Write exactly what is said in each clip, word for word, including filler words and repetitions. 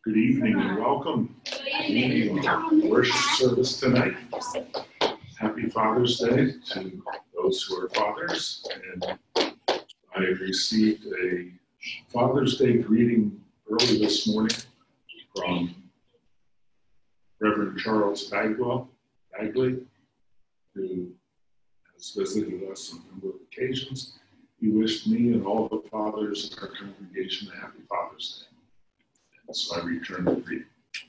Good evening and welcome to our worship service tonight. Happy Father's Day to those who are fathers. And I received a Father's Day greeting early this morning from Reverend Charles Bagwell, Bagley, who has visited us on a number of occasions. He wished me and all the fathers in our congregation a happy Father's Day. And so I returned the greeting.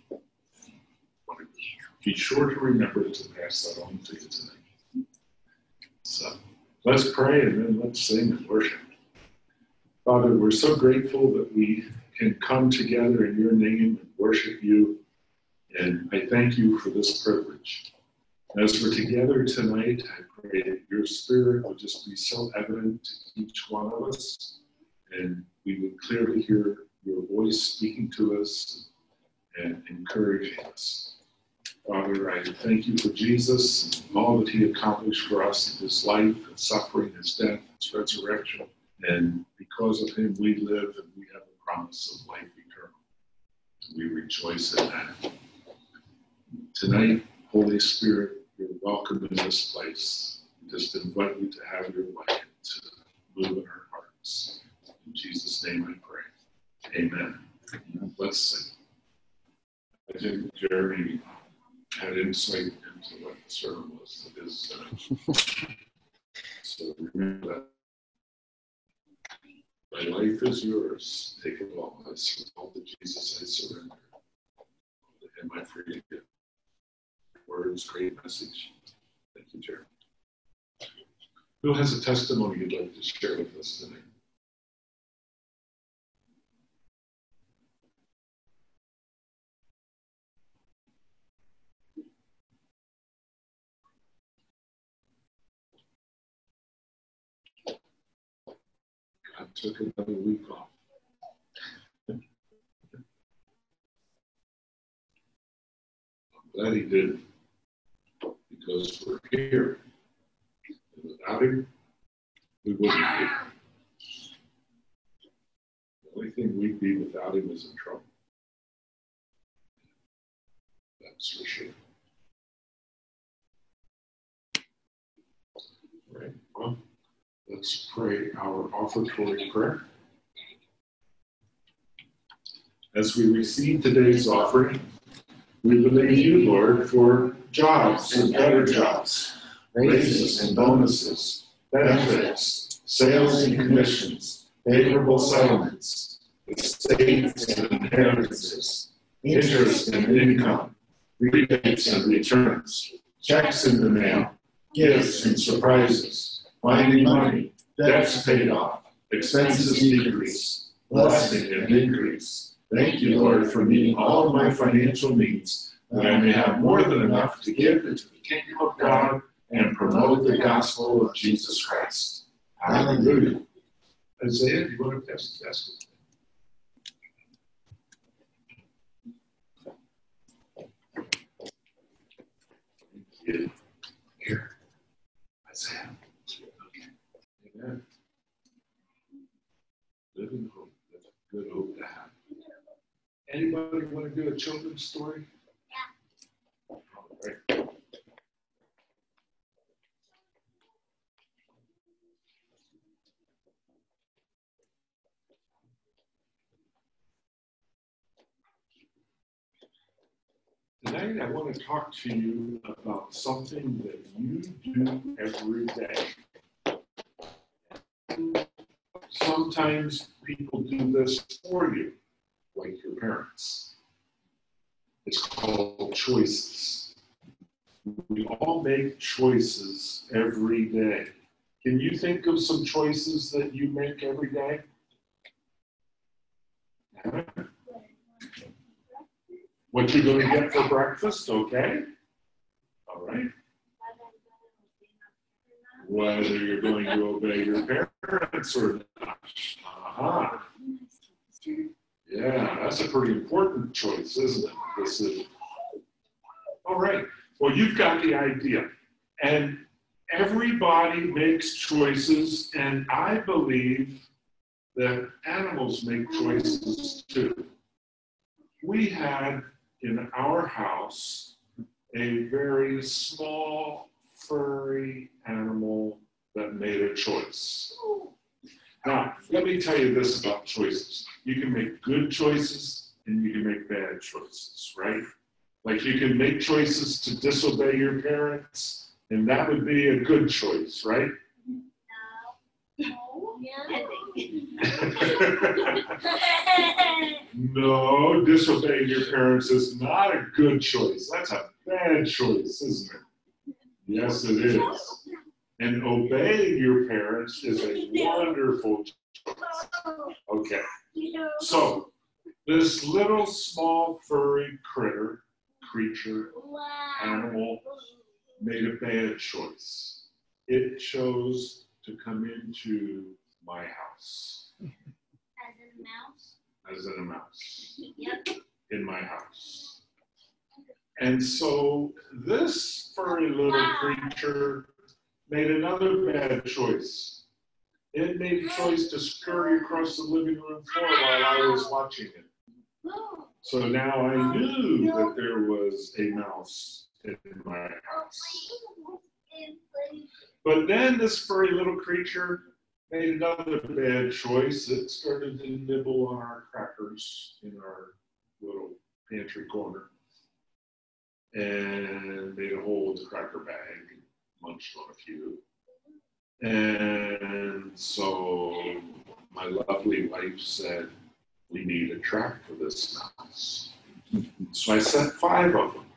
Be sure to remember to pass that on to you tonight. So let's pray and then let's sing and worship. Father, we're so grateful that we can come together in your name and worship you. And I thank you for this privilege. As we're together tonight, I pray that your spirit will just be so evident to each one of us, and we would clearly hear your voice speaking to us and encouraging us. Father, I thank you for Jesus and all that he accomplished for us in his life and suffering, his death, his resurrection. And because of him, we live and we have the promise of life eternal. And we rejoice in that. Tonight, Holy Spirit, you're welcome in this place. We just invite you to have your way, to move in our hearts. In Jesus' name I pray. Amen. Let's sing. I think Jeremy had insight into what the sermon was that is. Uh, so remember that. My life is yours. Take it all. I surrender to Jesus. I surrender. To him I freely give. Words, great message. Thank you, Jeremy. Who has a testimony you'd like to share with us tonight? God took another week off. I'm glad he did, because we're here. And without him, we wouldn't be here. The only thing we'd be without him is in trouble. That's for sure. All right, well, let's pray our offertory prayer. As we receive today's offering, we believe you, Lord, for jobs and better jobs, raises and bonuses, benefits, sales and commissions, favorable settlements, estates and inheritances, interest and income, rebates and returns, checks in the mail, gifts and surprises, finding money, debts paid off, expenses decrease, blessing and increase. Thank you, Lord, for meeting all of my financial needs, that I may have more than enough to give into the kingdom of God and promote the gospel of Jesus Christ. Hallelujah. Isaiah, do you want to pass the desk? Thank you. Here, Isaiah. Okay. Amen. Living hope. That's a good hope to have. Anybody want to do a children's story? Yeah. All right. Tonight I want to talk to you about something that you do every day. Sometimes people do this for you, like your parents. It's called choices. We all make choices every day. Can you think of some choices that you make every day? What you're going to get for breakfast, okay? All right. Whether you're going to obey your parents or not. Uh-huh. Yeah, that's a pretty important choice, isn't it? Decision. All right. Well, you've got the idea. And everybody makes choices, and I believe that animals make choices too. we had in our house a very small, furry animal that made a choice. Now, let me tell you this about choices. You can make good choices and you can make bad choices, right? Like you can make choices to disobey your parents, and that would be a good choice, right? No. No, disobeying your parents is not a good choice. That's a bad choice, isn't it? Yes, it is. And obeying your parents is a wonderful choice. Okay. So, this little small furry critter, creature, animal, made a bad choice. It chose to come into my house. As in a mouse? As in a mouse. Yep. In my house. And so this furry little Wow. creature made another bad choice. It made a choice to scurry across the living room floor while I was watching it. So now I knew that there was a mouse in my house. But then this furry little creature made another bad choice. It started to nibble on our crackers in our little pantry corner and made a hole in the cracker bag, munched on a few. And so my lovely wife said, we need a trap for this mouse. So I set five of them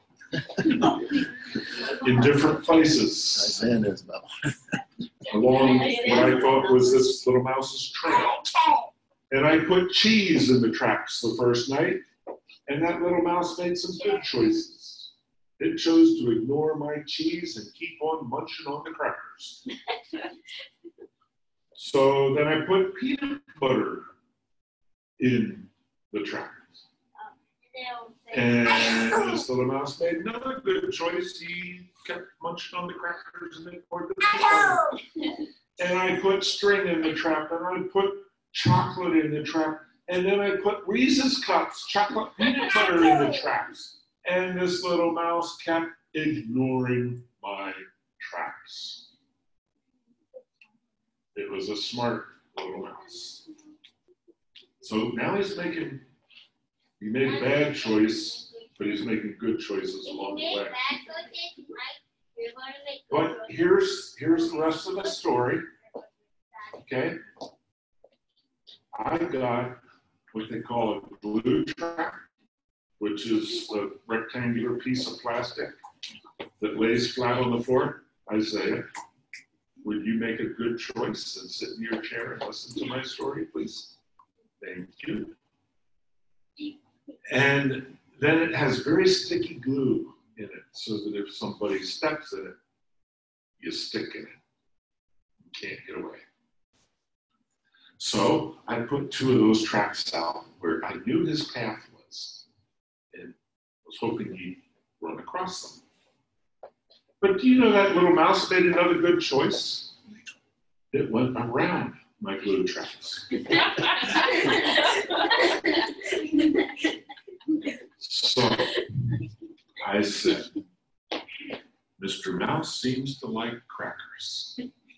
in different places along what I thought was this little mouse's trail. And I put cheese in the traps the first night, and that little mouse made some good choices. It chose to ignore my cheese and keep on munching on the crackers. So then I put peanut butter in the traps. And this little mouse made another good choice. He kept munching on the crackers and then poured the peanut butter. And I put string in the trap, and I put chocolate in the trap, and then I put Reese's Cups, chocolate peanut butter in the traps. And this little mouse kept ignoring my traps. It was a smart little mouse. So now he's making, he made a bad choice, but he's making good choices along the way. But here's, here's the rest of the story, okay? I got what they call a glue trap, which is a rectangular piece of plastic that lays flat on the floor. Isaiah, would you make a good choice and sit in your chair and listen to my story, please? Thank you. And then it has very sticky glue in it, so that if somebody steps in it, you stick in it. You can't get away. So I put two of those tracks out where I knew his path was, and was hoping he'd run across them. But do you know that little mouse made another good choice? It went around my glue tracks. So I said, Mister Mouse seems to like crackers.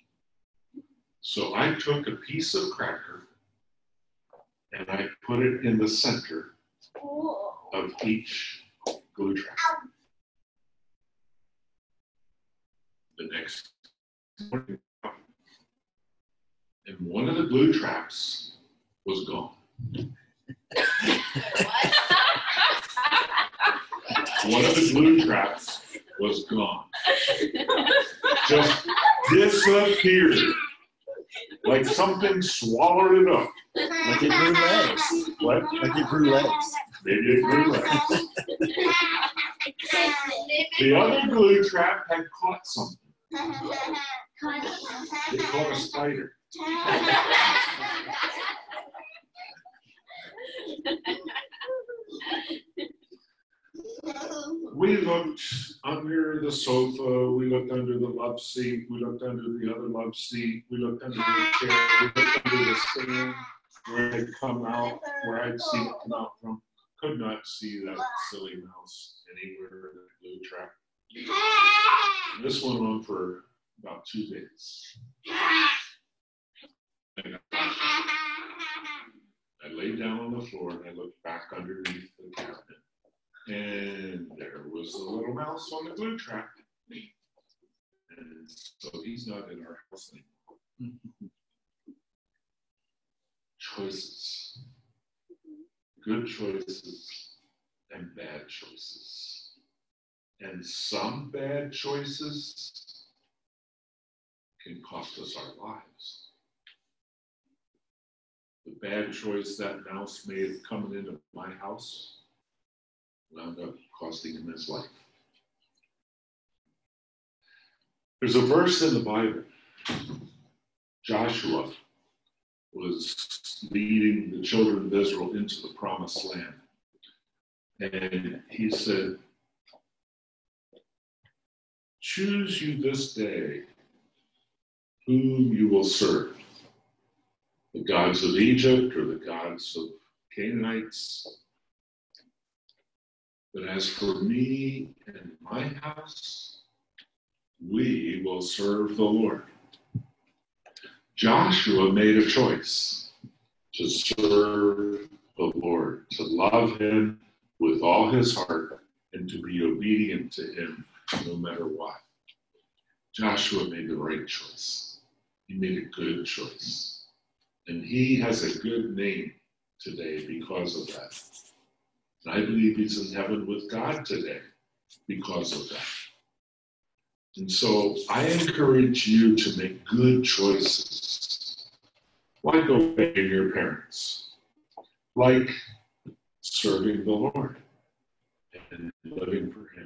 So I took a piece of cracker and I put it in the center of each glue trap. The next morning, and one of the glue traps was gone. One of the glue traps was gone. Just disappeared. Like something swallowed it up. Like it grew legs. What? Like it grew legs. Maybe it grew legs. The other glue trap had caught something. It caught a spider. We looked under the sofa, we looked under the love seat, we looked under the other love seat, we looked under the chair, we looked under the stand where it come out, where I'd seen it come out from, could not see that silly mouse anywhere in the glue trap. And this went on for about two days. I, I laid down on the floor and I looked back underneath the cabinet. And there was the little mouse on the glue trap. And so he's not in our house anymore. Choices. Good choices and bad choices. And some bad choices can cost us our lives. The bad choice that mouse made coming into my house wound up costing him his life. There's a verse in the Bible. Joshua was leading the children of Israel into the promised land. And he said, choose you this day whom you will serve, the gods of Egypt or the gods of Canaanites. But as for me and my house, we will serve the Lord. Joshua made a choice to serve the Lord, to love him with all his heart, and to be obedient to him no matter what. Joshua made the right choice. He made a good choice. And he has a good name today because of that. And I believe he's in heaven with God today because of that. And so I encourage you to make good choices. Like obeying your parents. Like serving the Lord and living for him.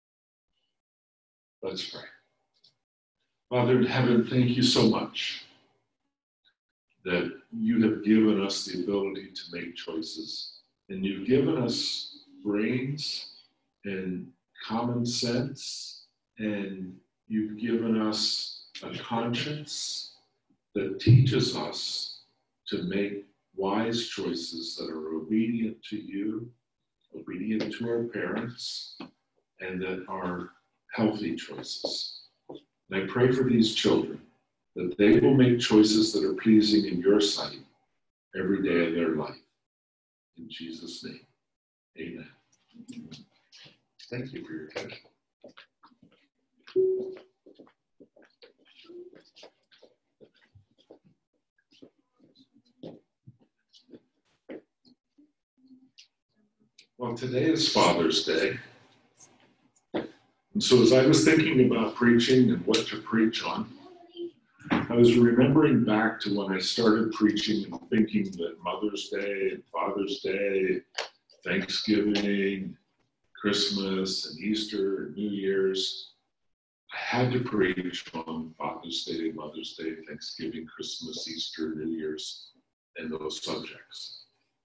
Let's pray. Father in heaven, thank you so much that you have given us the ability to make choices. And you've given us brains and common sense. And you've given us a conscience that teaches us to make wise choices that are obedient to you, obedient to our parents, and that are healthy choices. And I pray for these children that they will make choices that are pleasing in your sight every day of their life. In Jesus' name, amen. Thank you for your attention. Well, today is Father's Day. And so as I was thinking about preaching and what to preach on, I was remembering back to when I started preaching and thinking that Mother's Day and Father's Day, Thanksgiving, Christmas and Easter and New Year's, I had to preach on Father's Day, Mother's Day, Thanksgiving, Christmas, Easter, New Year's, and those subjects.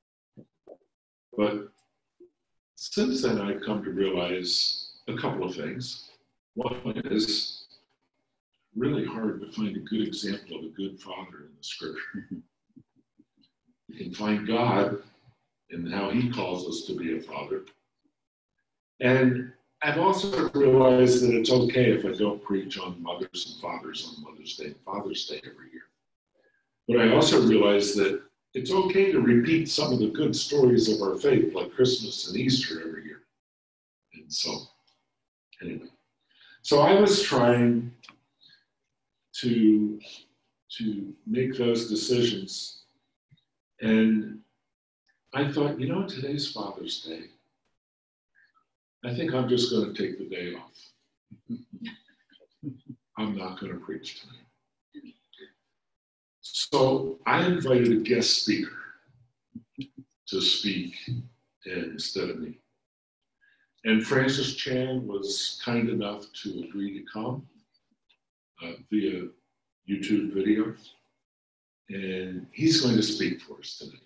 But since then, I've come to realize a couple of things. One is really hard to find a good example of a good father in the scripture. You can find God in how he calls us to be a father. And I've also realized that it's okay if I don't preach on mothers and fathers on Mother's Day and Father's Day every year. But I also realized that it's okay to repeat some of the good stories of our faith, like Christmas and Easter every year. And so, anyway. So I was trying to, to make those decisions. And I thought, you know, today's Father's Day. I think I'm just going to take the day off. I'm not going to preach tonight. So I invited a guest speaker to speak instead of me. And Francis Chan was kind enough to agree to come uh, via YouTube video. And he's going to speak for us tonight.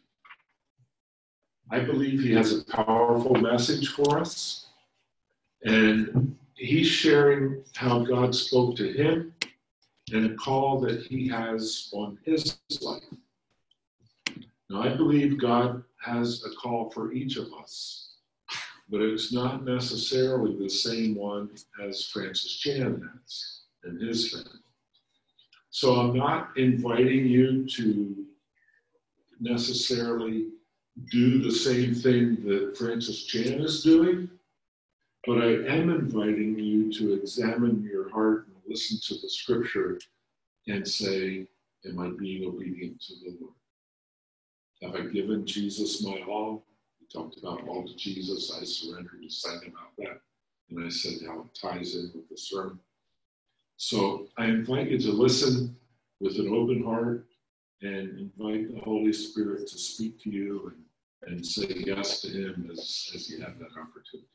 I believe he has a powerful message for us. And he's sharing how God spoke to him and a call that he has on his life. Now, I believe God has a call for each of us, but it's not necessarily the same one as Francis Chan has and his family. So I'm not inviting you to necessarily do the same thing that Francis Chan is doing, but I am inviting you to examine your heart and listen to the scripture and say, am I being obedient to the Lord? Have I given Jesus my all? We talked about all to Jesus. I surrendered. We sang about that. And I said how it ties in with the sermon. So I invite you to listen with an open heart and invite the Holy Spirit to speak to you and, and say yes to him as, as you have that opportunity.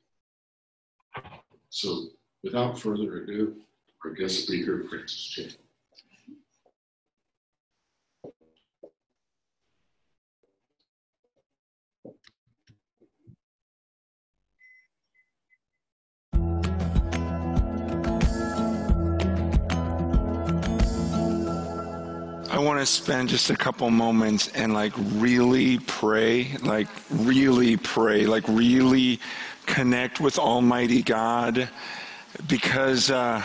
So without further ado, our guest speaker, Francis Chan. I want to spend just a couple moments and like really pray, like really pray, like really connect with Almighty God, because uh,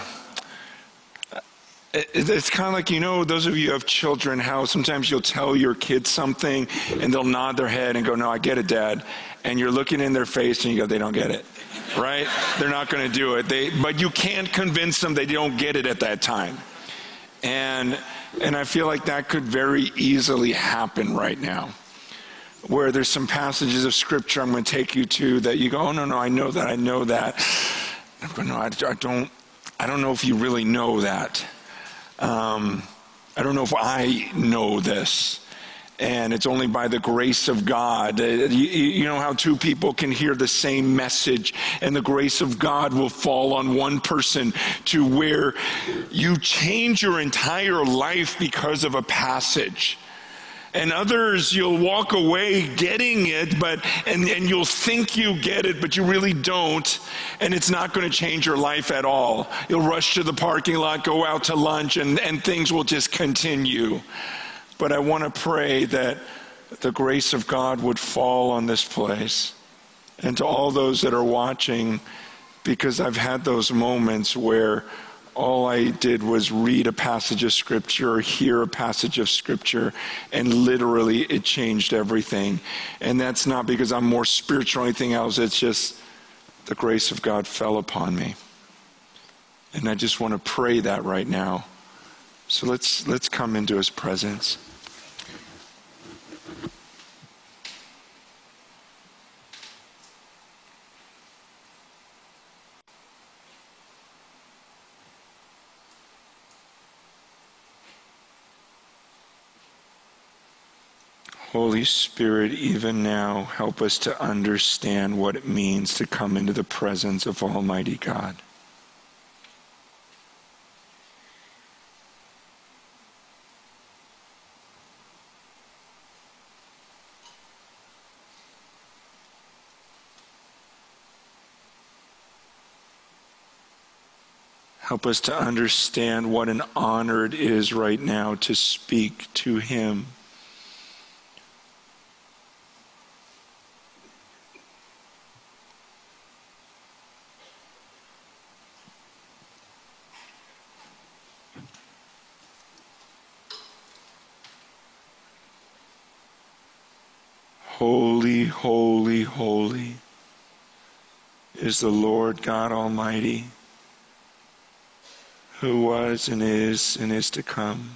it, it's kind of like, you know, those of you who have children, how sometimes you'll tell your kids something and they'll nod their head and go, no, I get it, Dad. And you're looking in their face and you go, they don't get it, right? They're not going to do it. They, but you can't convince them they don't get it at that time. And and I feel like that could very easily happen right now, where there's some passages of scripture I'm going to take you to that you go, oh, no, no, I know that, I know that. I'm going, no, I, I don't, I don't know if you really know that. Um, I don't know if I know this. And it's only by the grace of God. Uh, you, you know how two people can hear the same message and the grace of God will fall on one person to where you change your entire life because of a passage. And others, you'll walk away getting it, but and, and you'll think you get it, but you really don't. And it's not going to change your life at all. You'll rush to the parking lot, go out to lunch, and, and things will just continue. But I want to pray that the grace of God would fall on this place. And to all those that are watching, because I've had those moments where all I did was read a passage of scripture or hear a passage of scripture, and literally it changed everything. And that's not because I'm more spiritual or anything else. It's just the grace of God fell upon me. And I just want to pray that right now. So let's let's come into his presence. Holy Spirit, even now, help us to understand what it means to come into the presence of Almighty God. Help us to understand what an honor it is right now to speak to him. Holy, holy, holy is the Lord God Almighty, who was and is and is to come.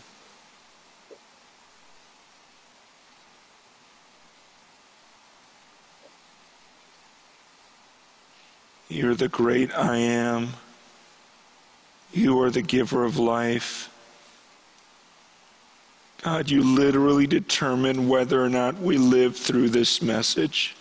You're the great I am. You are the giver of life. God, you literally determine whether or not we live through this message.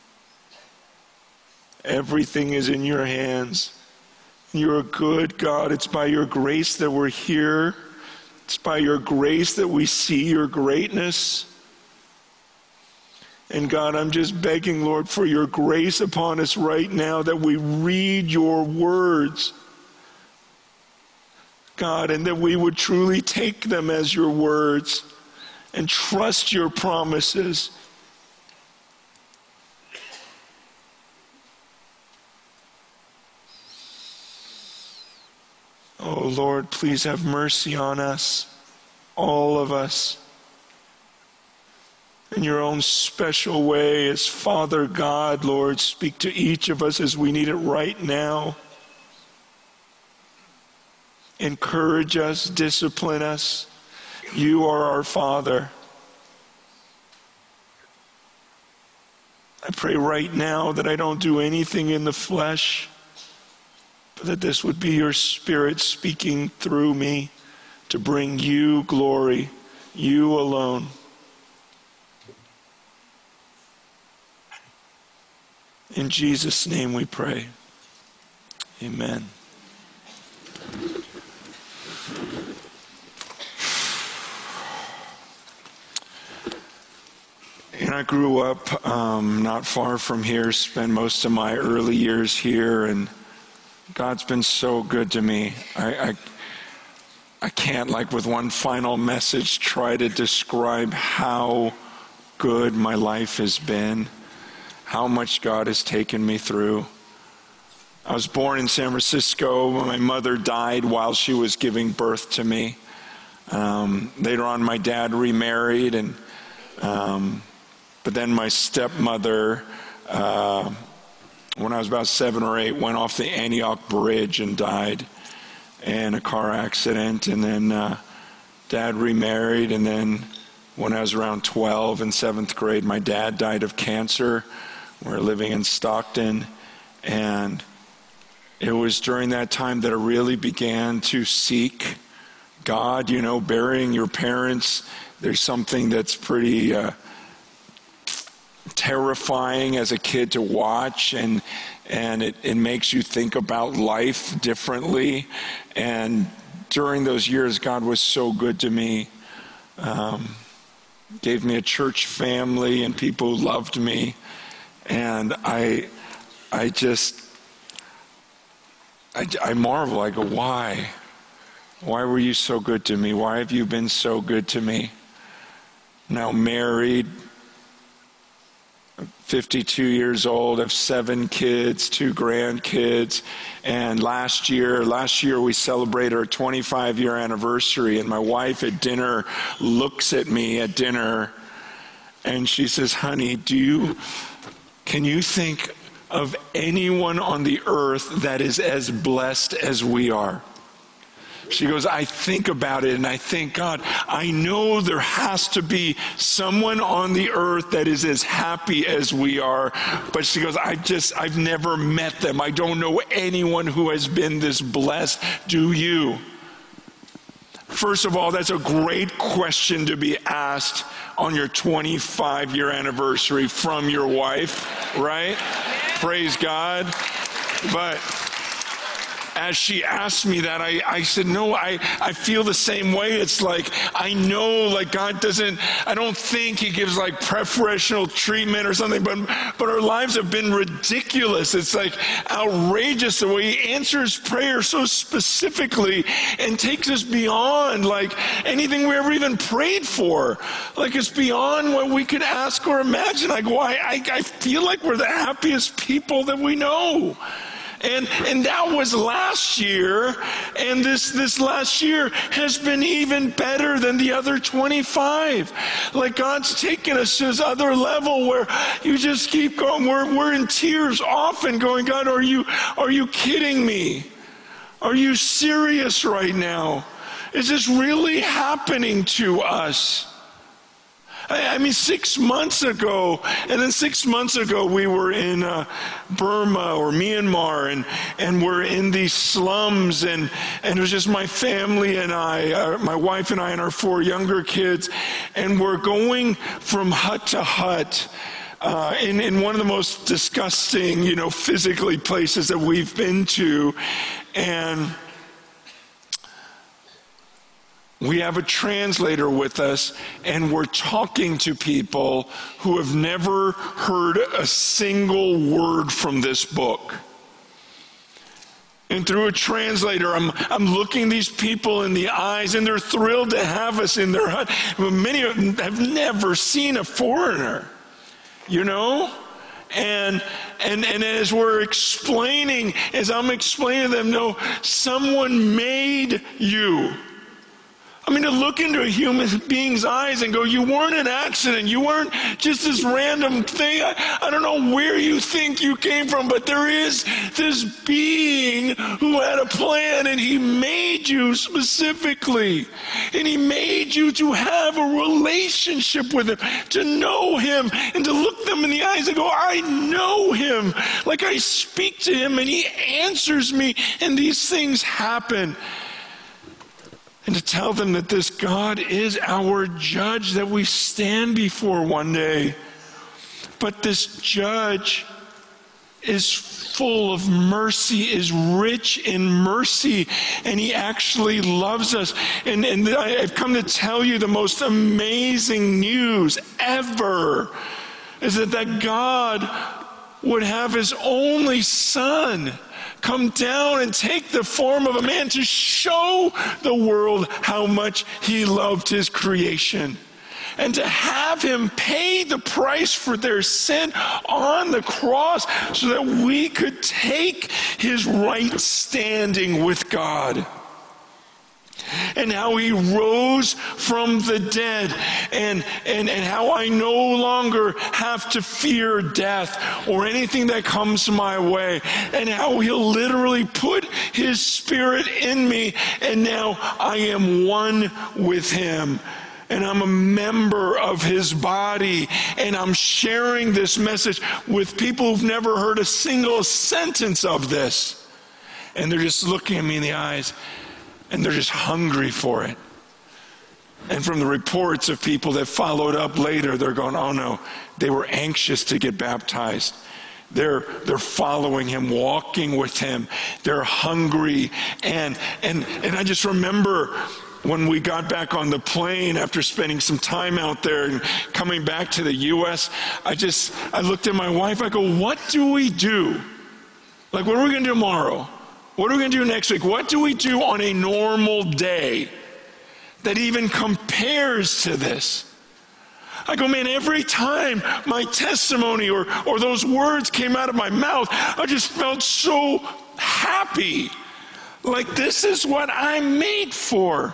Everything is in your hands. You're a good God. It's by your grace that we're here. It's by your grace that we see your greatness. And God, I'm just begging, Lord, for your grace upon us right now, that we read your words, God, and that we would truly take them as your words and trust your promises. Oh Lord, please have mercy on us, all of us, in your own special way as Father God. Lord, speak to each of us as we need it right now. Encourage us, discipline us. You are our Father. I pray right now that I don't do anything in the flesh, but that this would be your Spirit speaking through me to bring you glory, you alone. In Jesus' name we pray. Amen. And I grew up um, not far from here, spent most of my early years here, and God's been so good to me. I, I, I can't, like with one final message, try to describe how good my life has been, how much God has taken me through. I was born in San Francisco. My mother died while she was giving birth to me. Um, later on, my dad remarried, and um, but then my stepmother, uh, when I was about seven or eight, went off the Antioch Bridge and died in a car accident. And then uh, Dad remarried, and then when I was around twelve in seventh grade, my dad died of cancer. We were living in Stockton, and it was during that time that I really began to seek God. You know, burying your parents, there's something that's pretty uh, terrifying as a kid to watch, and and it, it makes you think about life differently. And during those years, God was so good to me. Um, gave me a church family and people who loved me. And I, I just, I, I marvel. I go, why? Why were you so good to me? Why have you been so good to me? Now married, fifty-two years old, have seven kids, two grandkids. And last year, last year we celebrated our twenty-five year anniversary, and my wife at dinner looks at me at dinner and she says, honey, do you, can you think of anyone on the earth that is as blessed as we are? She goes, I think about it and I think, God, I know there has to be someone on the earth that is as happy as we are. But she goes, I've just, I've never met them. I don't know anyone who has been this blessed. Do you? First of all, that's a great question to be asked on your twenty-five year anniversary from your wife, right? Praise God. But as she asked me that, I, I said, no, I, I feel the same way. It's like, I know, like, God doesn't, I don't think he gives, like, preferential treatment or something, but, but our lives have been ridiculous. It's, like, outrageous the way he answers prayer so specifically and takes us beyond, like, anything we ever even prayed for. Like, it's beyond what we could ask or imagine. I go, I, I, I feel like we're the happiest people that we know. And and that was last year, and this, this last year has been even better than the other twenty-five. Like, God's taken us to this other level where you just keep going. We're, we're in tears often going, God, are you, are you kidding me? Are you serious right now? Is this really happening to us? I mean, six months ago, and then six months ago we were in uh, Burma or Myanmar, and, and we're in these slums, and, and it was just my family and I, uh, my wife and I and our four younger kids, and we're going from hut to hut. Uh, in, in one of the most disgusting, you know, physically places that we've been to, and we have a translator with us, and we're talking to people who have never heard a single word from this book. And through a translator, I'm, I'm looking these people in the eyes, and they're thrilled to have us in their hut. Many of them have never seen a foreigner, you know? And, and, and as we're explaining, as I'm explaining to them, no, someone made you. I mean, to look into a human being's eyes and go, you weren't an accident. You weren't just this random thing. I, I don't know where you think you came from, but there is this being who had a plan, and he made you specifically. And he made you to have a relationship with him, to know him, and to look them in the eyes and go, I know him. Like I speak to him, and he answers me, and these things happen. And to tell them that this God is our judge that we stand before one day. But this judge is full of mercy, is rich in mercy, and he actually loves us. And, and I've come to tell you the most amazing news ever is that, that God would have his only son come down and take the form of a man to show the world how much he loved his creation. And to have him pay the price for their sin on the cross so that we could take his right standing with God. And how he rose from the dead, and, and, and how I no longer have to fear death or anything that comes my way, and how he'll literally put his spirit in me, and now I am one with him. And I'm a member of his body, and I'm sharing this message with people who've never heard a single sentence of this. And they're just looking at me in the eyes, and they're just hungry for it. And from the reports of people that followed up later, they're going, oh no, they were anxious to get baptized. They're, they're following him, walking with him. They're hungry. And, and, and I just remember when we got back on the plane after spending some time out there and coming back to the U S, I just, I looked at my wife, I go, what do we do? Like, what are we going to do tomorrow? What are we going to do next week? What do we do on a normal day that even compares to this? I go, man, every time my testimony or, or those words came out of my mouth, I just felt so happy. Like, this is what I'm made for.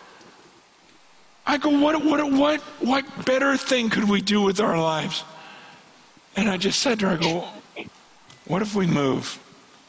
I go, what, what, what, what better thing could we do with our lives? And I just said to her, I go, what if we move?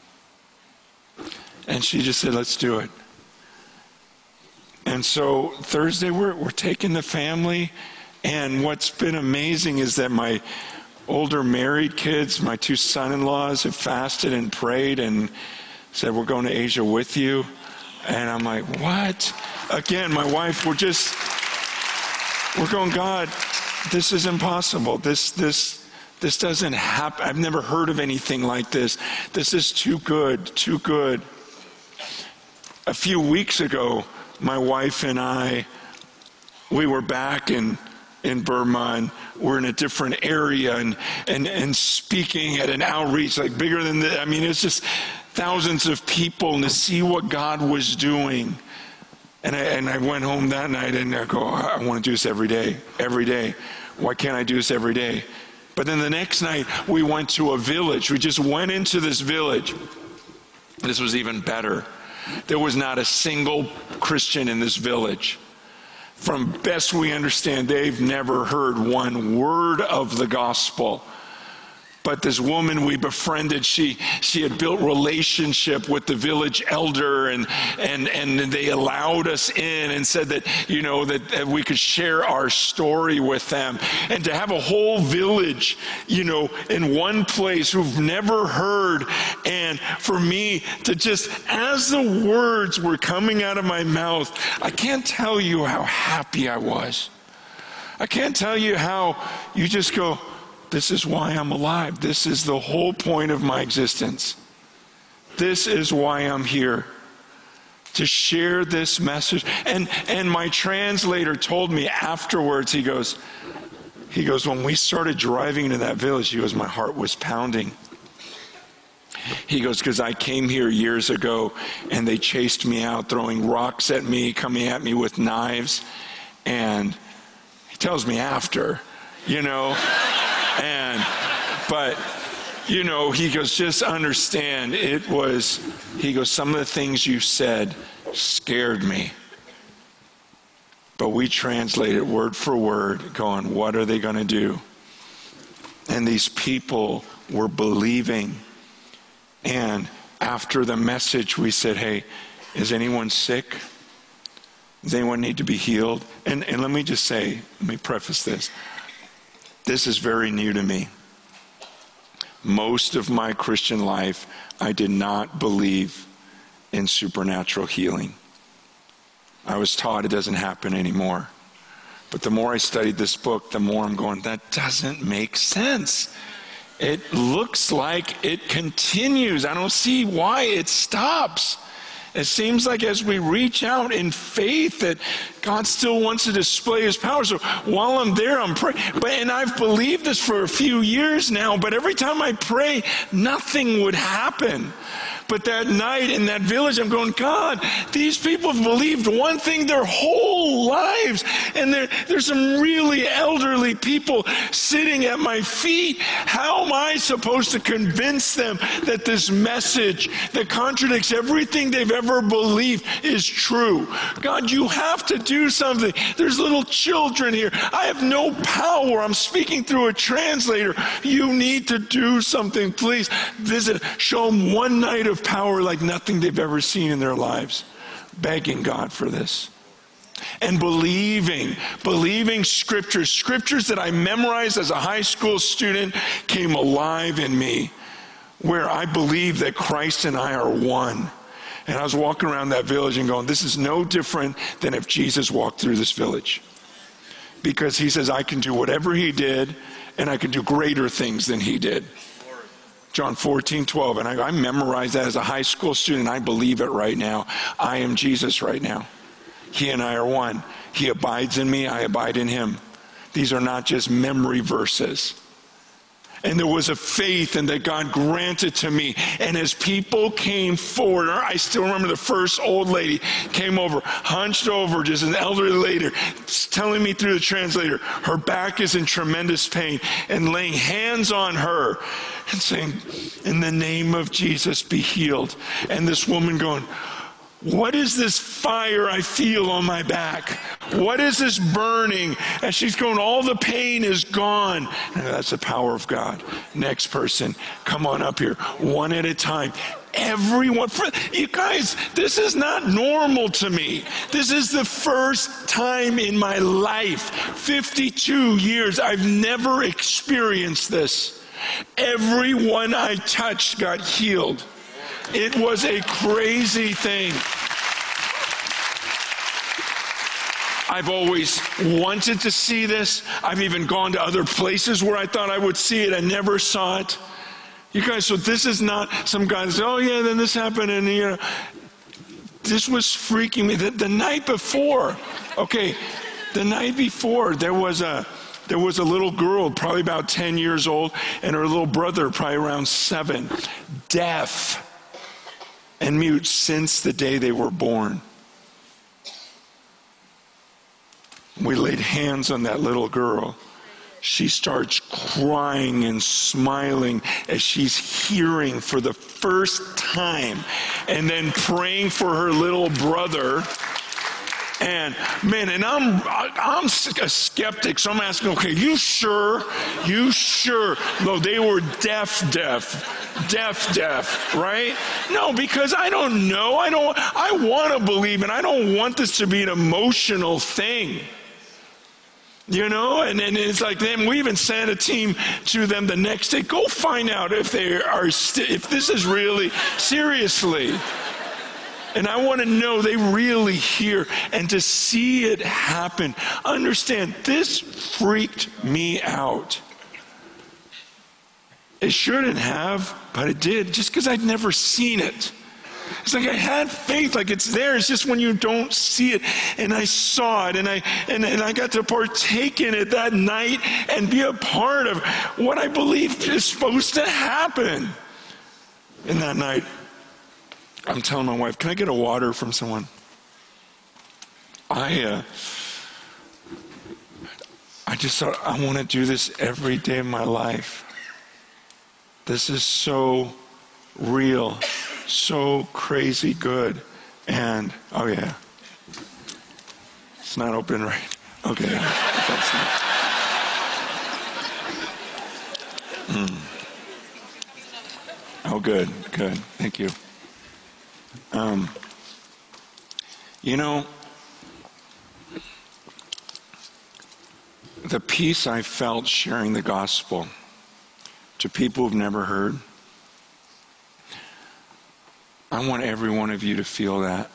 And she just said, let's do it. And so Thursday, we're, we're taking the family. And what's been amazing is that my older married kids, my two son-in-laws, have fasted and prayed and said, we're going to Asia with you. And I'm like, what? Again, my wife, we're just, we're going, God, this is impossible. This, this, this doesn't happen. I've never heard of anything like this. This is too good, too good. A few weeks ago, my wife and I, we were back in, in Burma, and we're in a different area and, and, and speaking at an outreach like bigger than the, I mean, it's just thousands of people, and to see what God was doing. And I, and I went home that night and I go, I want to do this every day, every day. Why can't I do this every day? But then the next night we went to a village. We just went into this village. This was even better. There was not a single Christian in this village. From best we understand, they've never heard one word of the gospel. But this woman we befriended, she she had built relationship with the village elder, and and and they allowed us in and said that, you know, that, that we could share our story with them. And to have a whole village, you know, in one place who've never heard, and for me to just, as the words were coming out of my mouth, I can't tell you how happy I was. I can't tell you how you just go, this is why I'm alive. This is the whole point of my existence. This is why I'm here, to share this message. And and my translator told me afterwards, he goes, he goes, when we started driving into that village, he goes, my heart was pounding. He goes, because I came here years ago and they chased me out, throwing rocks at me, coming at me with knives. And he tells me after, you know, and, but, you know, he goes, just understand, it was, he goes, some of the things you said scared me. But we translate it word for word, going, what are they going to do? And these people were believing. And after the message, we said, hey, is anyone sick? Does anyone need to be healed? And, and let me just say, let me preface this. This is very new to me. Most of my Christian life, I did not believe in supernatural healing. I was taught it doesn't happen anymore. But the more I studied this book, the more I'm going, that doesn't make sense. It looks like it continues. I don't see why it stops. It seems like as we reach out in faith that God still wants to display his power. So while I'm there, I'm praying. But, and I've believed this for a few years now, but every time I pray, nothing would happen. But that night in that village, I'm going, God, these people have believed one thing their whole lives. And there, there's some really elderly people sitting at my feet. How am I supposed to convince them that this message that contradicts everything they've ever believed is true? God, you have to do something. There's little children here. I have no power. I'm speaking through a translator. You need to do something. Please visit. Show them one night of power like nothing they've ever seen in their lives. Begging God for this. And believing, believing scriptures, scriptures that I memorized as a high school student came alive in me, where I believe that Christ and I are one. And I was walking around that village and going, this is no different than if Jesus walked through this village. Because he says, I can do whatever he did, and I can do greater things than he did. John fourteen, twelve, and I, I memorized that as a high school student. I believe it right now. I am Jesus right now. He and I are one. He abides in me, I abide in him. These are not just memory verses. And there was a faith and that God granted to me. And as people came forward, I still remember the first old lady came over, hunched over, just an elderly lady, telling me through the translator, her back is in tremendous pain, and laying hands on her and saying, in the name of Jesus, be healed. And this woman going, what is this fire I feel on my back? What is this burning? And she's going, all the pain is gone. And that's the power of God. Next person, come on up here, one at a time. Everyone, for, you guys, this is not normal to me. This is the first time in my life, fifty-two years, I've never experienced this. Everyone I touched got healed. It was a crazy thing. I've always wanted to see this. I've even gone to other places where I thought I would see it. I never saw it. You guys, so this is not some guy that says, oh yeah, then this happened, and you know, this was freaking me. The, the night before, okay, the night before, there was a there was a little girl, probably about ten years old, and her little brother, probably around seven, deaf and mute since the day they were born. We laid hands on that little girl. She starts crying and smiling as she's hearing for the first time, and then praying for her little brother. And man, and I'm I'm a skeptic, so I'm asking, okay, you sure? You sure? No, they were deaf, deaf, deaf, deaf, right? No, because I don't know. I don't. I want to believe, and I don't want this to be an emotional thing. You know, and, and it's like them. We even sent a team to them the next day. Go find out if they are, st- if this is really seriously. And I want to know they really hear, and to see it happen. Understand, this freaked me out. It shouldn't have, but it did, just because I'd never seen it. It's like I had faith, like it's there. It's just when you don't see it. And I saw it, and I and, and I got to partake in it that night and be a part of what I believe is supposed to happen. And that night, I'm telling my wife, can I get a water from someone? I, uh, I just thought, I want to do this every day of my life. This is so real, so crazy good. And, oh yeah, it's not open right. Okay, that's not. Mm. Oh, good, good. Thank you. Um, you know, the peace I felt sharing the gospel to people who've never heard, I want every one of you to feel that.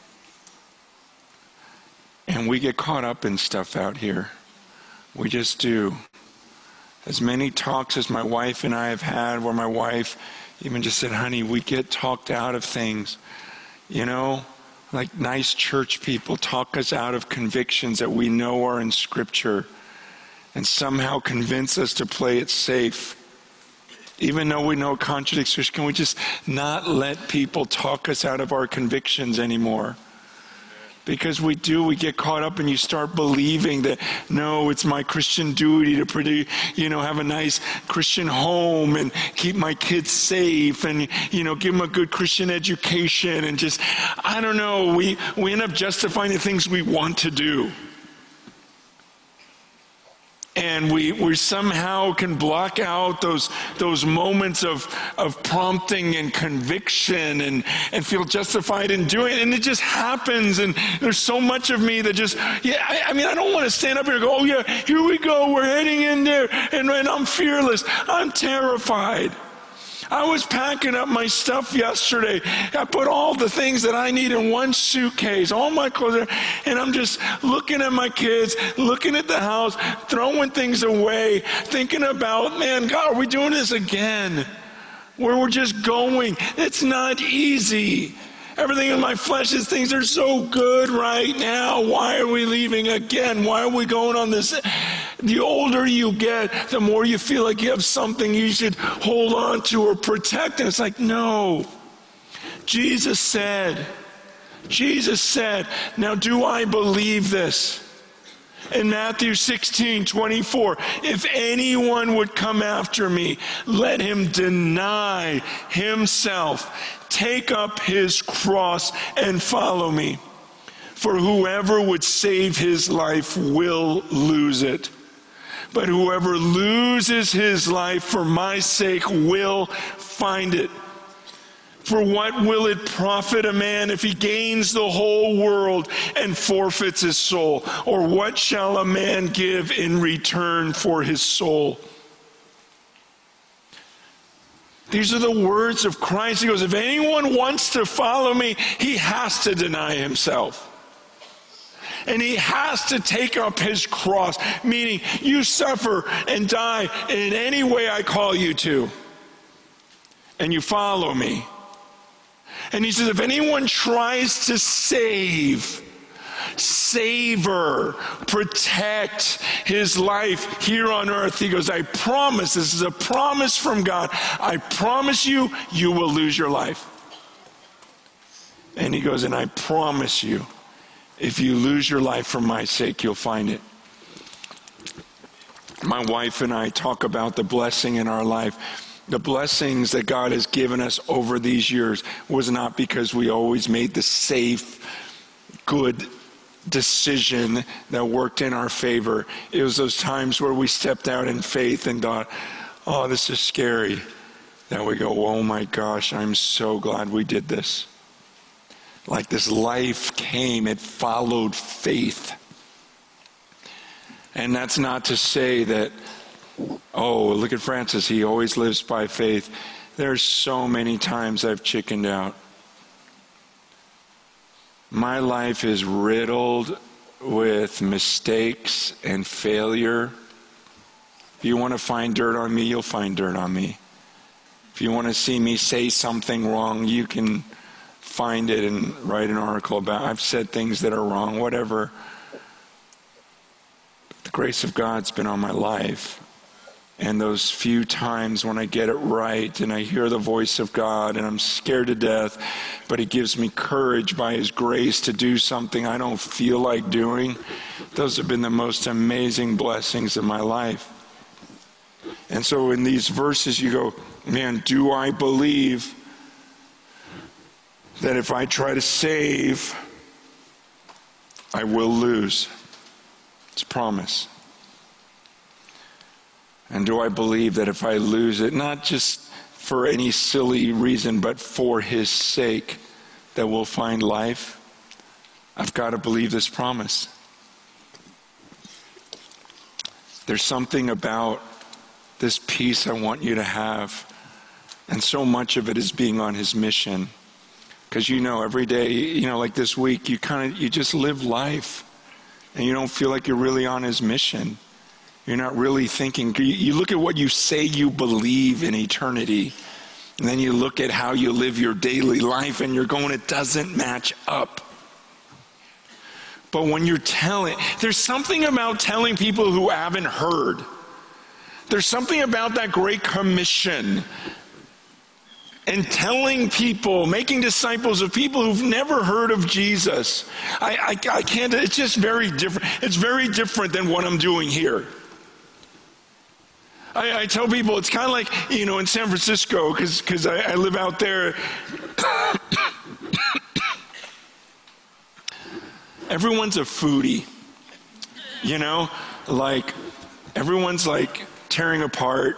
And we get caught up in stuff out here. We just do. As many talks as my wife and I have had, where my wife even just said, honey, we get talked out of things. You know, like nice church people talk us out of convictions that we know are in Scripture and somehow convince us to play it safe. Even though we know it contradicts Scripture, can we just not let people talk us out of our convictions anymore? Because we do, we get caught up and you start believing that, no, it's my Christian duty to produce, you know, have a nice Christian home and keep my kids safe and, you know, give them a good Christian education and just, I don't know, we, we end up justifying the things we want to do. And we, we somehow can block out those those moments of, of prompting and conviction and, and feel justified in doing it. And it just happens. And there's so much of me that just, yeah, I, I mean, I don't want to stand up here and go, oh yeah, here we go, we're heading in there. And, and I'm fearless. I'm terrified. I was packing up my stuff yesterday. I put all the things that I need in one suitcase, all my clothes, and I'm just looking at my kids, looking at the house, throwing things away, thinking about, man, God, are we doing this again? Where we're just going. It's not easy. Everything in my flesh is things are so good right now. Why are we leaving again? Why are we going on this? The older you get, the more you feel like you have something you should hold on to or protect. And it's like, no. Jesus said, Jesus said, now do I believe this? In Matthew sixteen twenty-four, if anyone would come after me, let him deny himself, take up his cross and follow me. For whoever would save his life will lose it. But whoever loses his life for my sake will find it. For what will it profit a man if he gains the whole world and forfeits his soul? Or what shall a man give in return for his soul? These are the words of Christ. He goes, if anyone wants to follow me, he has to deny himself. And he has to take up his cross, meaning you suffer and die in any way I call you to. And you follow me. And he says, if anyone tries to save, savor, protect his life here on earth, he goes, I promise, this is a promise from God, I promise you, you will lose your life. And he goes, and I promise you, if you lose your life for my sake, you'll find it. My wife and I talk about the blessing in our life. The blessings that God has given us over these years was not because we always made the safe, good decision that worked in our favor. It was those times where we stepped out in faith and thought, oh, this is scary. Then we go, oh my gosh, I'm so glad we did this. Like this life came, it followed faith. And that's not to say that, oh, look at Francis, he always lives by faith. There's so many times I've chickened out. My life is riddled with mistakes and failure. If you want to find dirt on me, you'll find dirt on me. If you want to see me say something wrong, you can find it and write an article about it. I've said things that are wrong, whatever. The grace of God's been on my life. And those few times when I get it right and I hear the voice of God and I'm scared to death, but He gives me courage by His grace to do something I don't feel like doing, those have been the most amazing blessings of my life. And so in these verses you go, man, do I believe that if I try to save, I will lose? It's a promise. And do I believe that if I lose it, not just for any silly reason, but for His sake, that we'll find life? I've got to believe this promise. There's something about this peace I want you to have, and so much of it is being on His mission. Because you know, every day, you know, like this week, you kind of, you just live life, and you don't feel like you're really on His mission. You're not really thinking. You look at what you say you believe in eternity, and then you look at how you live your daily life, and you're going, it doesn't match up. But when you're telling, there's something about telling people who haven't heard. There's something about that Great Commission and telling people, making disciples of people who've never heard of Jesus. I, I, I can't, it's just very different. It's very different than what I'm doing here. I, I tell people it's kind of like, you know, in San Francisco, because because I, I live out there. Everyone's a foodie, you know, like everyone's like tearing apart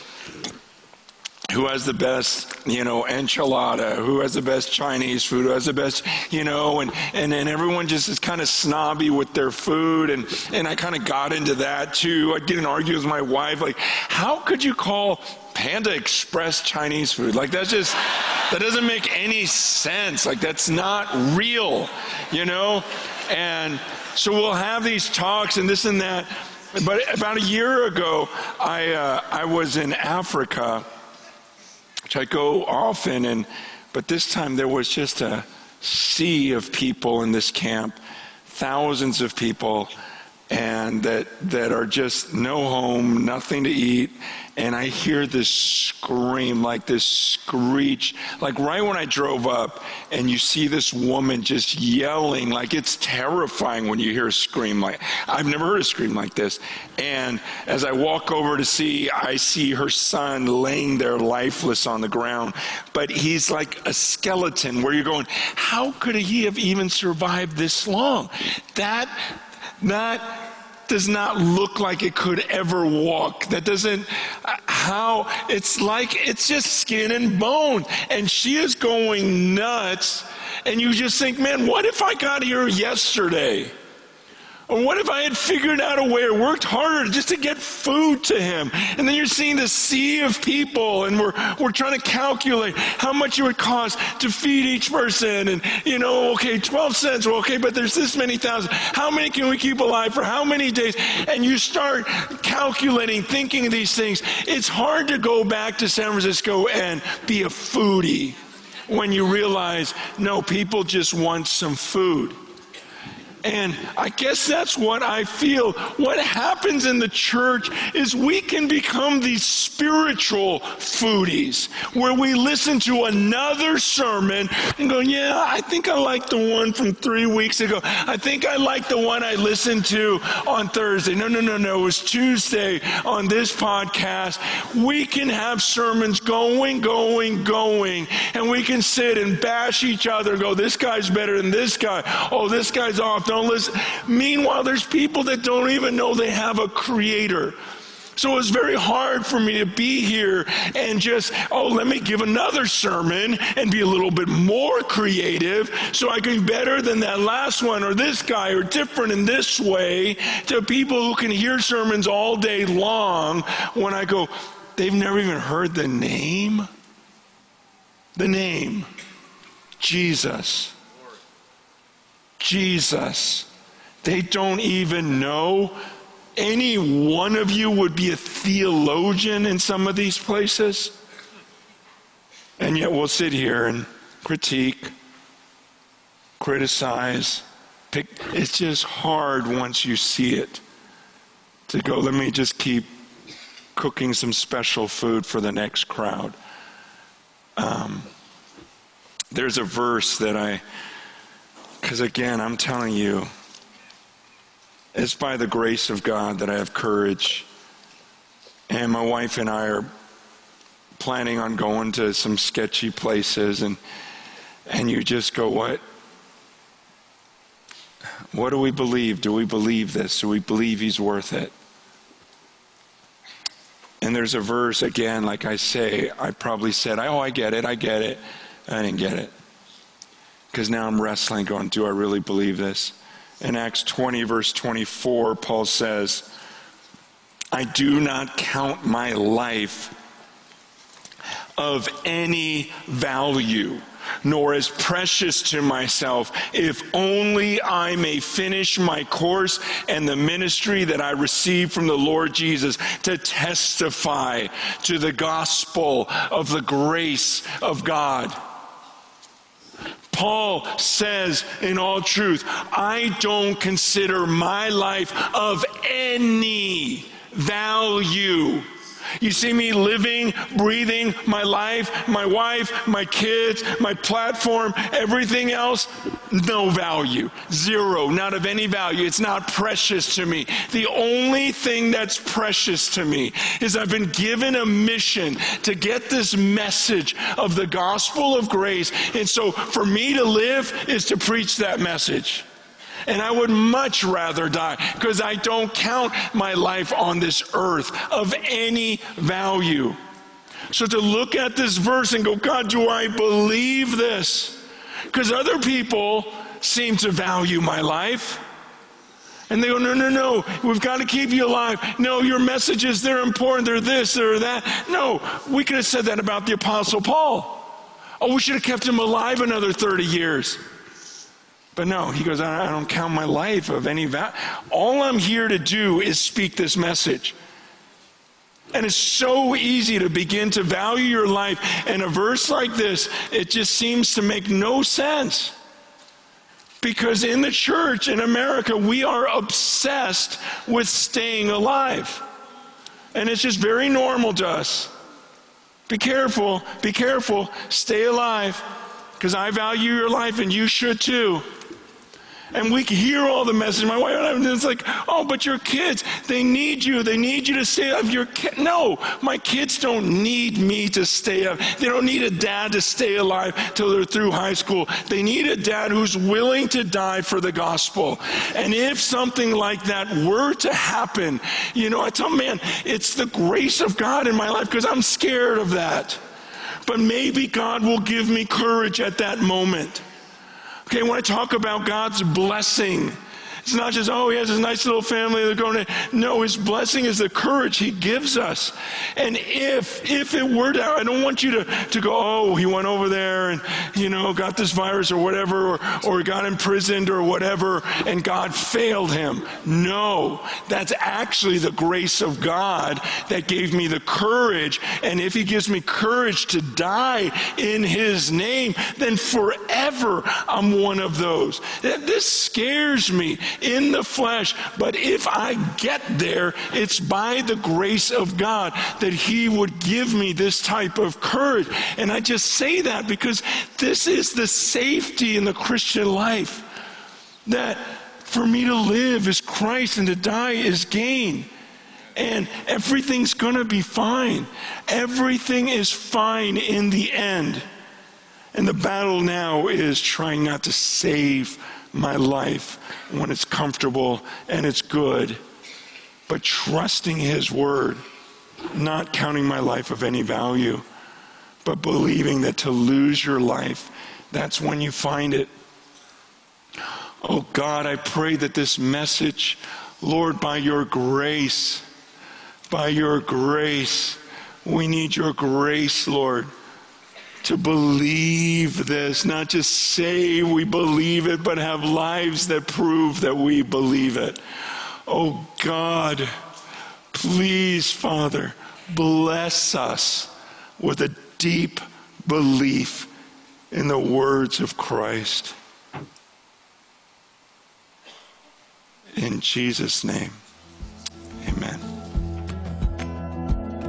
who has the best, you know, enchilada, who has the best Chinese food, who has the best, you know, and, and, and everyone just is kind of snobby with their food. And, and I kind of got into that too. I'd get in arguments with my wife, like, how could you call Panda Express Chinese food? Like, that's just, that doesn't make any sense. Like, that's not real, you know? And so we'll have these talks and this and that. But about a year ago, I uh, I was in Africa, which I go often, and but this time there was just a sea of people in this camp, thousands of people, and that that are just no home, nothing to eat. And I hear this scream, like this screech, like right when I drove up, and you see this woman just yelling, like it's terrifying when you hear a scream like, I've never heard a scream like this. And as I walk over to see, I see her son laying there lifeless on the ground, but he's like a skeleton where you're going, how could he have even survived this long? That, that, does not look like it could ever walk. That doesn't, how, it's like, it's just skin and bone. And she is going nuts. And you just think, man, what if I got here yesterday? Or what if I had figured out a way or worked harder just to get food to him? And then you're seeing this sea of people, and we're we're trying to calculate how much it would cost to feed each person. And, you know, okay, twelve cents, well, okay, but there's this many thousand. How many can we keep alive for how many days? And you start calculating, thinking of these things. It's hard to go back to San Francisco and be a foodie when you realize, no, people just want some food. And I guess that's what I feel. What happens in the church is we can become these spiritual foodies where we listen to another sermon and go, yeah, I think I like the one from three weeks ago. I think I like the one I listened to on Thursday. No, no, no, no. It was Tuesday on this podcast. We can have sermons going, going, going, and we can sit and bash each other and go, this guy's better than this guy. Oh, this guy's off. Don't listen. Meanwhile, there's people that don't even know they have a creator. So it's very hard for me to be here and just, oh, let me give another sermon and be a little bit more creative so I can be better than that last one or this guy or different in this way, to people who can hear sermons all day long when I go, they've never even heard the name. The name, Jesus. Jesus. They don't even know. Any one of you would be a theologian in some of these places. And yet we'll sit here and critique, criticize, pick. It's just hard once you see it to go, let me just keep cooking some special food for the next crowd. Um, there's a verse that I, because again, I'm telling you, it's by the grace of God that I have courage. And my wife and I are planning on going to some sketchy places, and and you just go, what? What do we believe? Do we believe this? Do we believe he's worth it? And there's a verse, again, like I say, I probably said, oh, I get it, I get it. I didn't get it. Because now I'm wrestling, going, do I really believe this? In Acts twenty, verse twenty-four, Paul says, I do not count my life of any value, nor as precious to myself, if only I may finish my course and the ministry that I received from the Lord Jesus, to testify to the gospel of the grace of God. Paul says in all truth, I don't consider my life of any value. You see me living, breathing my life, my wife, my kids, my platform, everything else, no value. Zero, not of any value. It's not precious to me. The only thing that's precious to me is I've been given a mission to get this message of the gospel of grace. And so for me to live is to preach that message. And I would much rather die, because I don't count my life on this earth of any value. So to look at this verse and go, God, do I believe this? Because other people seem to value my life. And they go, no, no, no, we've got to keep you alive. No, your messages, they're important, they're this, they're that. No, we could have said that about the Apostle Paul. Oh, we should have kept him alive another thirty years. But no, he goes, I don't count my life of any value. All I'm here to do is speak this message. And it's so easy to begin to value your life. And a verse like this, it just seems to make no sense. Because in the church in America, we are obsessed with staying alive. And it's just very normal to us. Be careful, be careful, stay alive. Because I value your life and you should too. And we can hear all the message. My wife and I, it's like, oh, but your kids, they need you. They need you to stay up. Your ki-. No, my kids don't need me to stay up. They don't need a dad to stay alive till they're through high school. They need a dad who's willing to die for the gospel. And if something like that were to happen, you know, I tell them, man, it's the grace of God in my life, because I'm scared of that. But maybe God will give me courage at that moment. Okay, when I talk about God's blessing, it's not just, oh, he has this nice little family, they're going to, no, his blessing is the courage he gives us. And if, if it were to, I don't want you to, to go, oh, he went over there and, you know, got this virus or whatever, or, or got imprisoned or whatever, and God failed him. No, that's actually the grace of God that gave me the courage. And if he gives me courage to die in his name, then forever I'm one of those. This scares me in the flesh, but if I get there, it's by the grace of God that he would give me this type of courage. And I just say that because this is the safety in the Christian life, that for me to live is Christ and to die is gain. And everything's gonna be fine. Everything is fine in the end. And the battle now is trying not to save my life when it's comfortable and it's good, but trusting his word, not counting my life of any value, but believing that to lose your life, that's when you find it. Oh God, I pray that this message, Lord, by your grace, by your grace, we need your grace, Lord, to believe this, not just say we believe it, but have lives that prove that we believe it. Oh God, please, Father, bless us with a deep belief in the words of Christ. In Jesus' name, amen.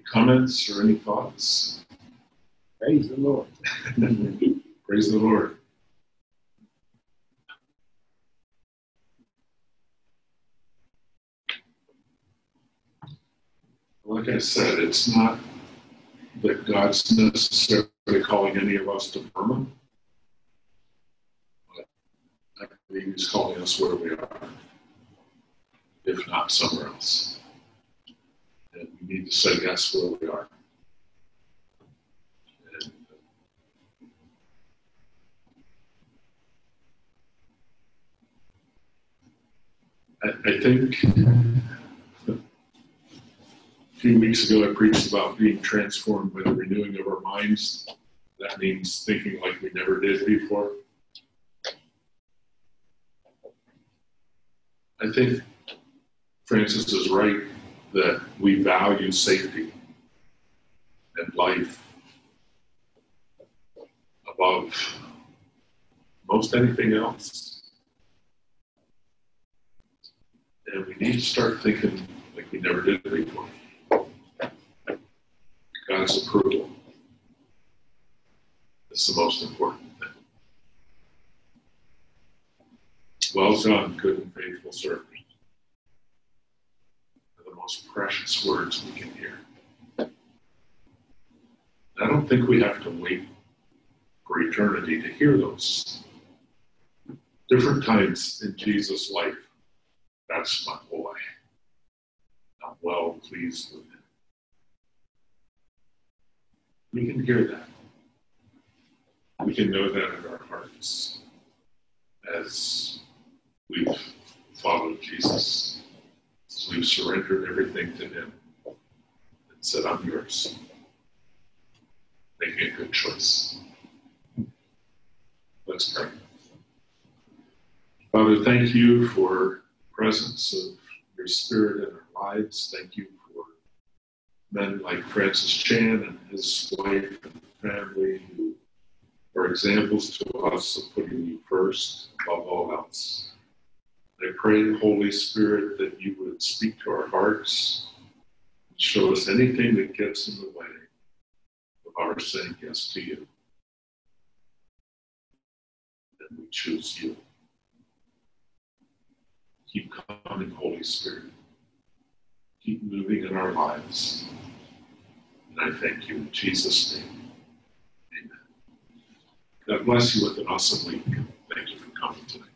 comments or any thoughts? Praise the Lord. Praise the Lord. Like I said, it's not that God's necessarily calling any of us to Burma. But I believe He's calling us where we are, if not somewhere else. And we need to say yes where we are. And I, I think a few weeks ago, I preached about being transformed by the renewing of our minds. That means thinking like we never did before. I think Francis is right that we value safety and life above most anything else. And we need to start thinking like we never did before. God's approval is the most important thing. Well done, good and faithful servant. They're the most precious words we can hear. I don't think we have to wait for eternity to hear those. Different times in Jesus' life, that's my boy. I'm well pleased with him. We can hear that. We can know that in our hearts as we've followed Jesus, as we've surrendered everything to Him and said, I'm yours. Making a good choice. Let's pray. Father, thank you for the presence of your Spirit in our lives. Thank you for men like Francis Chan and his wife and family who are examples to us of putting you first above all else. I pray, Holy Spirit, that you would speak to our hearts and show us anything that gets in the way of our saying yes to you. And we choose you. Keep coming, Holy Spirit. Keep moving in our lives. And I thank you in Jesus' name. Amen. God bless you with an awesome week. Thank you for coming tonight.